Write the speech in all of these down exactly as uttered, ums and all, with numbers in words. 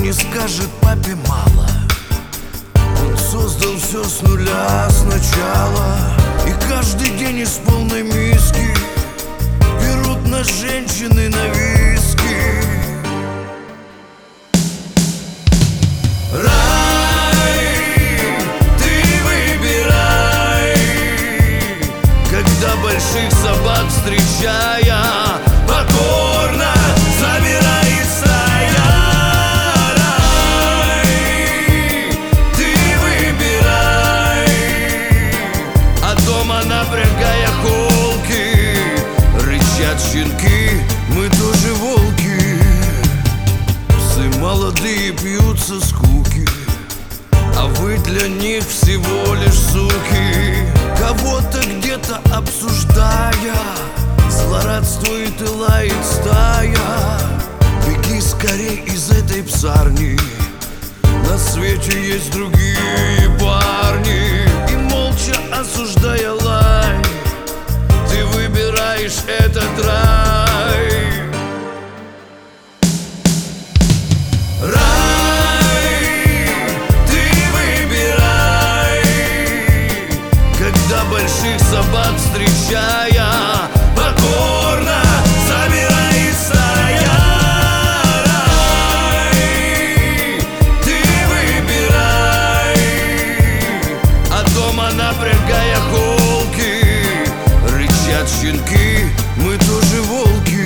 не скажет папе мало. Он создал все с нуля сначала, и каждый день из полной миски берут нас женщины на виски. Рай, ты выбирай, когда больших собак встречая, покорно забирай стая. Рай, ты выбирай, а дома напрягая холки, рычат щенки, мы тоже волки. Псы молодые пьются скуки, а вы для них всего лишь суки. Кого-то где-то обсуждая, злорадствует и лает стая. Беги скорей из этой псарни, на свете есть другие парни. И молча осуждая лай, ты выбираешь этот рай. Рай, ты выбирай, когда больших собак встречая, покорно забирай стая. Рай, ты выбирай, а дома напрягая холки, рычат щенки, мы тоже волки.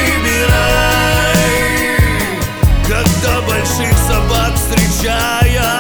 Больших собак встречая,